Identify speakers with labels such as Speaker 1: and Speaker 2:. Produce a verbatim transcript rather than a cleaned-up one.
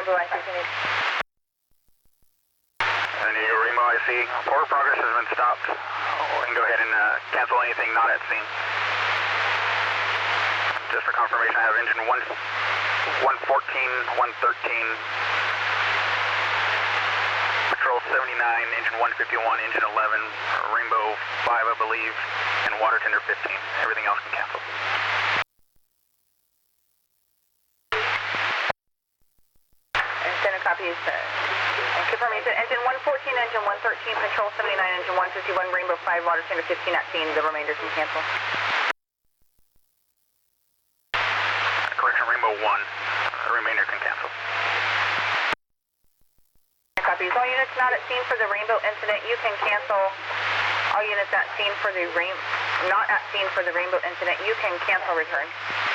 Speaker 1: Rainbow I C if you need.
Speaker 2: And you go Rainbow I C. Port progress has been stopped. We can go ahead and uh, cancel anything not at scene. Just for confirmation, I have engine one, one fourteen, one thirteen, Patrol seventy-nine, engine one fifty-one, engine eleven, Rainbow five, I believe, and water tender fifteen. Everything else can cancel.
Speaker 1: And center copy is uh, and confirm you said engine one fourteen, engine one thirteen, Patrol seventy-nine, engine one fifty-one, Rainbow five, water tender fifteen at scene. The remainder can cancel.
Speaker 2: Correction, Rainbow one. The remainder can cancel.
Speaker 1: Copies. All units not at scene for the Rainbow incident, you can cancel. All units at scene for the rain, not at scene for the Rainbow incident, you can cancel return.